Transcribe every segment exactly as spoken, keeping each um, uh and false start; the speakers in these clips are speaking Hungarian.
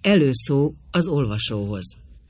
Előszó az olvasóhoz.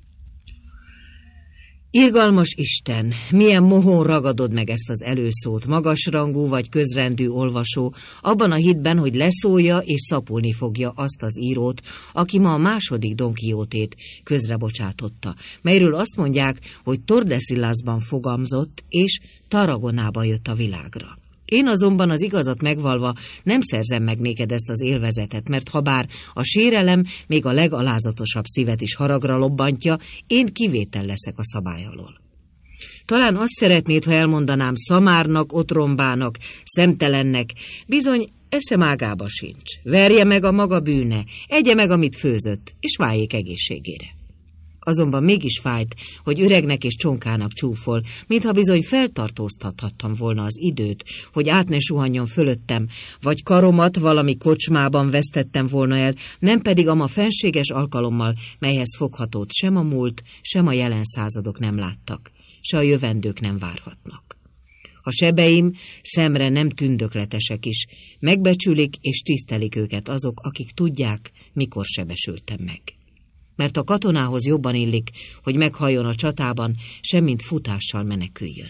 Irgalmas Isten, milyen mohón ragadod meg ezt az előszót, magasrangú vagy közrendű olvasó, abban a hitben, hogy leszólja és szapulni fogja azt az írót, aki ma a második Don Quixotét közrebocsátotta, melyről azt mondják, hogy Tordesillasban fogamzott és Tarragonában jött a világra. Én azonban az igazat megvalva nem szerzem meg néked ezt az élvezetet, mert habár a sérelem még a legalázatosabb szívet is haragra lobbantja, én kivétel leszek a szabály alól. Talán azt szeretnéd, ha elmondanám szamárnak, otrombának, szemtelennek, bizony eszem ágába sincs. Verje meg a maga bűne, egye meg, amit főzött, és váljék egészségére. Azonban mégis fájt, hogy öregnek és csonkának csúfol, mintha bizony feltartóztathattam volna az időt, hogy át ne suhanjon fölöttem, vagy karomat valami kocsmában vesztettem volna el, nem pedig ama fenséges alkalommal, melyhez foghatót sem a múlt, sem a jelen századok nem láttak, se a jövendők nem várhatnak. A sebeim szemre nem tündökletesek is, megbecsülik és tisztelik őket azok, akik tudják, mikor sebesültem meg. Mert a katonához jobban illik, hogy meghalljon a csatában, semmint futással meneküljön.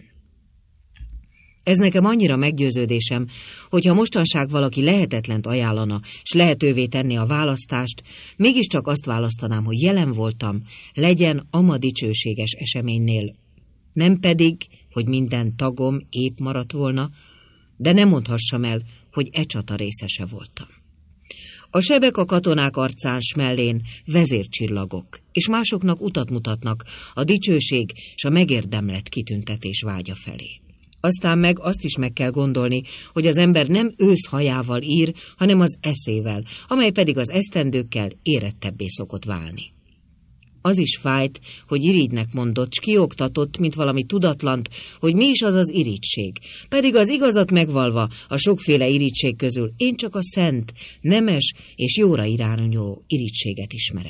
Ez nekem annyira meggyőződésem, hogyha mostanság valaki lehetetlent ajánlana, s lehetővé tenni a választást, mégiscsak azt választanám, hogy jelen voltam, legyen ama dicsőséges eseménynél. Nem pedig, hogy minden tagom épp maradt volna, de nem mondhassam el, hogy e csata részese voltam. A sebek a katonák arcán s mellén vezércsillagok, és másoknak utat mutatnak a dicsőség s a megérdemlett kitüntetés vágya felé. Aztán meg azt is meg kell gondolni, hogy az ember nem őszhajával ír, hanem az eszével, amely pedig az esztendőkkel érettebbé szokott válni. Az is fájt, hogy irigynek mondott, s kioktatott, mint valami tudatlant, hogy mi is az az irigység. Pedig az igazat megvalva a sokféle irigység közül én csak a szent, nemes és jóra irányuló irigységet ismerem.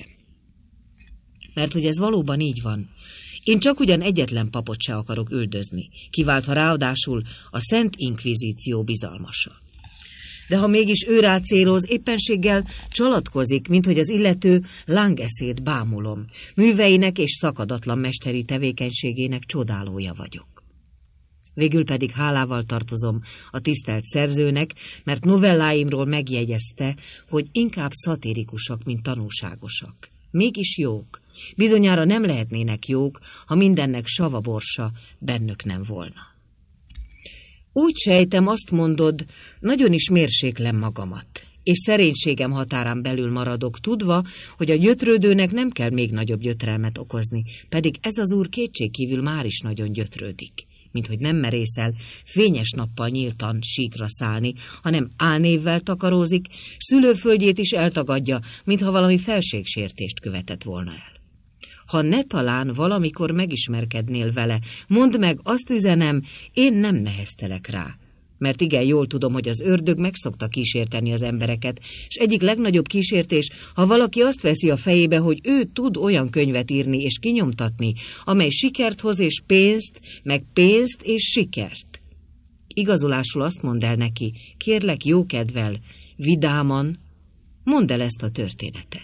Mert hogy ez valóban így van. Én csak ugyan egyetlen papot se akarok üldözni, kiváltva ráadásul a Szent Inkvizíció bizalmasa. De ha mégis ő rá céloz, éppenséggel csalatkozik, minthogy az illető lángeszét bámulom. Műveinek és szakadatlan mesteri tevékenységének csodálója vagyok. Végül pedig hálával tartozom a tisztelt szerzőnek, mert novelláimról megjegyezte, hogy inkább szatirikusak, mint tanúságosak. Mégis jók. Bizonyára nem lehetnének jók, ha mindennek savaborsa bennük nem volna. Úgy sejtem, azt mondod, nagyon is mérséklem magamat, és szerénységem határán belül maradok, tudva, hogy a gyötrődőnek nem kell még nagyobb gyötrelmet okozni, pedig ez az úr kétségkívül már is nagyon gyötrődik, minthogy nem merészel fényes nappal nyíltan síkra szállni, hanem álnévvel takarózik, szülőföldjét is eltagadja, mintha valami felségsértést követett volna el. Ha ne talán valamikor megismerkednél vele, mondd meg, azt üzenem, én nem neheztelek rá. Mert igen, jól tudom, hogy az ördög meg szokta kísérteni az embereket, és egyik legnagyobb kísértés, ha valaki azt veszi a fejébe, hogy ő tud olyan könyvet írni és kinyomtatni, amely sikert hoz és pénzt, meg pénzt és sikert. Igazolásul azt mondd el neki, kérlek jókedvel, vidáman, mondd el ezt a történetet.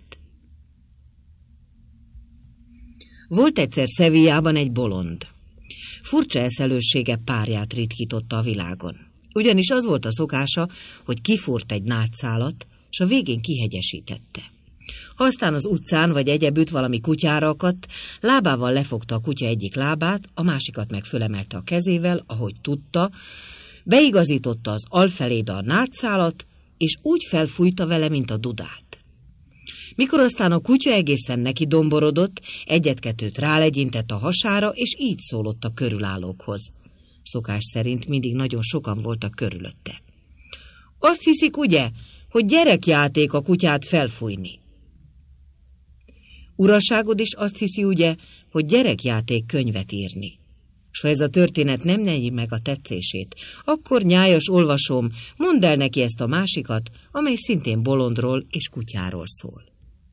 Volt egyszer Sevillában egy bolond. Furcsa eszelőssége párját ritkította a világon. Ugyanis az volt a szokása, hogy kifúrt egy nátszálat, s a végén kihegyesítette. Ha aztán az utcán vagy egyebütt valami kutyára akadt, lábával lefogta a kutya egyik lábát, a másikat meg fölemelte a kezével, ahogy tudta, beigazította az alfelébe a nátszálat, és úgy felfújta vele, mint a dudát. Mikor aztán a kutya egészen neki domborodott, egyet-kettőt rálegyintett a hasára, és így szólott a körülállókhoz. Szokás szerint mindig nagyon sokan voltak körülötte. Azt hiszik, ugye, hogy gyerekjáték a kutyát felfújni. Uraságod is azt hiszi, ugye, hogy gyerekjáték könyvet írni. S ha ez a történet nem nyeri meg a tetszését, akkor nyájas olvasóm, mondd el neki ezt a másikat, amely szintén bolondról és kutyáról szól.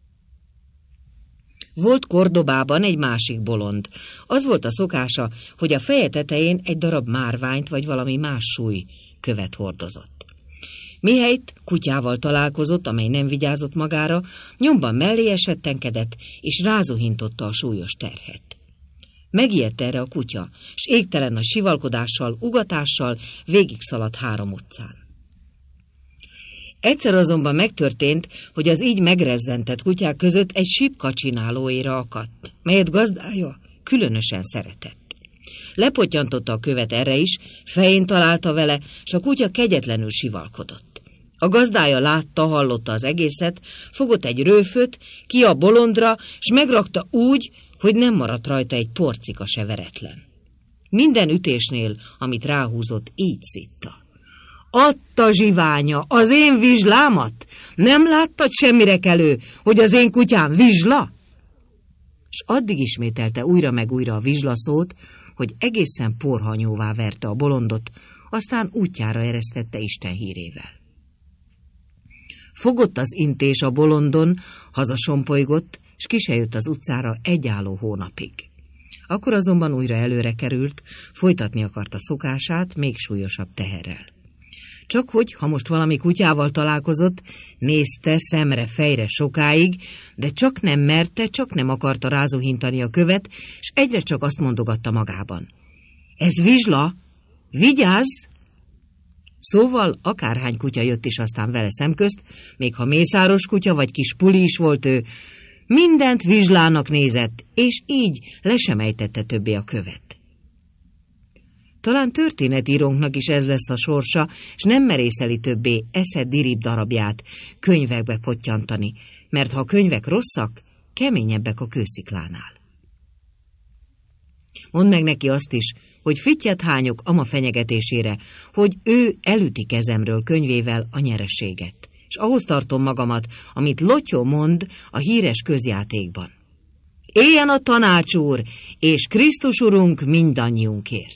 Volt Kordobában egy másik bolond. Az volt a szokása, hogy a feje tetején egy darab márványt vagy valami más súly követ hordozott. Mihelyt kutyával találkozott, amely nem vigyázott magára, nyomban mellé esettenkedett, és rázuhintotta a súlyos terhet. Megijedt erre a kutya, s égtelen a sivalkodással, ugatással végigszaladt három utcán. Egyszer azonban megtörtént, hogy az így megrezzentett kutyák között egy sipka csinálóéra akadt, melyet gazdája különösen szeretett. Lepottyantotta a követ erre is, fején találta vele, s a kutya kegyetlenül sivalkodott. A gazdája látta, hallotta az egészet, fogott egy rőföt, ki a bolondra, s megrakta úgy, hogy nem maradt rajta egy porcika se veretlen. Minden ütésnél, amit ráhúzott, így szitta. Adta zsiványa az én vizslámat? Nem láttad semmire kelő, hogy az én kutyám vizsla? S addig ismételte újra meg újra a vizslaszót, hogy egészen porhanyóvá verte a bolondot, aztán útjára eresztette Isten hírével. Fogott az intés a bolondon, hazasombolygott, s ki se jött az utcára egy álló hónapig. Akkor azonban újra előre került, folytatni akarta szokását, még súlyosabb teherrel. Csak hogy, ha most valami kutyával találkozott, nézte szemre, fejre sokáig, de csak nem merte, csak nem akarta rázuhintani a követ, s egyre csak azt mondogatta magában. Ez vizsla? Vigyázz! Szóval akárhány kutya jött is aztán vele szemközt, még ha mészáros kutya vagy kis puli is volt ő, mindent vizslának nézett, és így le sem ejtette többé a követ. Talán történetírónknak is ez lesz a sorsa, s nem merészeli többé esze dirib darabját könyvekbe pottyantani, mert ha a könyvek rosszak, keményebbek a kősziklánál. Mondd meg neki azt is, hogy fittyet hányok ama fenyegetésére, hogy ő elüti kezemről könyvével a nyereséget, és ahhoz tartom magamat, amit Lotyó mond a híres közjátékban. Éljen a tanács úr, és Krisztus urunk mindannyiunkért.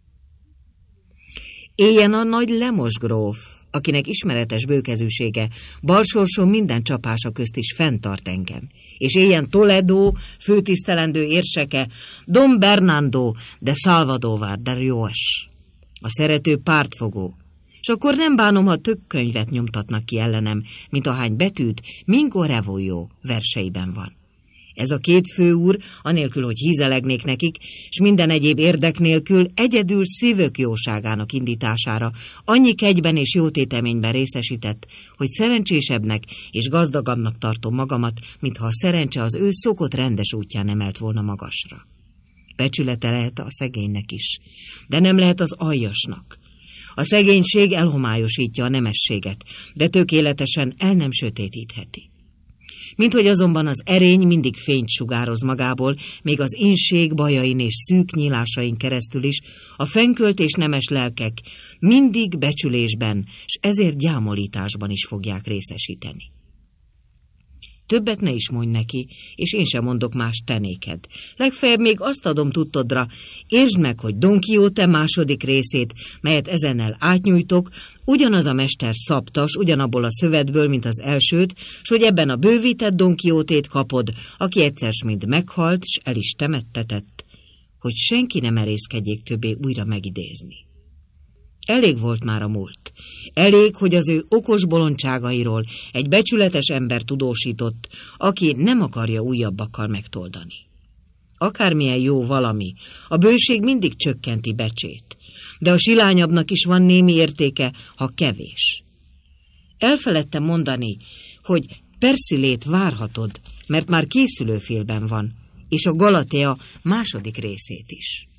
Éljen a nagy Lemos gróf, akinek ismeretes bőkezűsége, balsorsom minden csapása közt is fenntart engem. És éljen Toledo, főtisztelendő érseke, Don Bernardo de Salvador de Rios, a szerető pártfogó. És akkor nem bánom, ha tök könyvet nyomtatnak ki ellenem, mint ahány betűt Mingo Revollo verseiben van. Ez a két főúr, anélkül, hogy hízelegnék nekik, s minden egyéb érdek nélkül egyedül szívük jóságának indítására annyi kegyben és jótéteményben részesített, hogy szerencsésebbnek és gazdagabbnak tartom magamat, mintha a szerencse az ő szokott rendes útján emelt volna magasra. Becsülete lehet a szegénynek is, de nem lehet az aljasnak. A szegénység elhomályosítja a nemességet, de tökéletesen el nem sötétítheti. Minthogy azonban az erény mindig fényt sugároz magából, még az inség bajain és szűk nyílásain keresztül is, a fenkölt és nemes lelkek mindig becsülésben, s ezért gyámolításban is fogják részesíteni. Többet ne is mondj neki, és én sem mondok más te néked. Legfeljebb még azt adom tudtodra, értsd meg, hogy Don Quixote második részét, melyet ezennel átnyújtok, ugyanaz a mester szabtas, ugyanabból a szövetből, mint az elsőt, s hogy ebben a bővített Don Quixotét kapod, aki egyszer mind meghalt, s el is temettetett, hogy senki ne merészkedjék többé újra megidézni. Elég volt már a múlt. Elég, hogy az ő okos bolondságairól egy becsületes ember tudósított, aki nem akarja újabbakkal megtoldani. Akármilyen jó valami, a bőség mindig csökkenti becsét, de a silányabbnak is van némi értéke, ha kevés. Elfeledtem mondani, hogy Perszilét várhatod, mert már készülőfélben van, és a Galatea második részét is.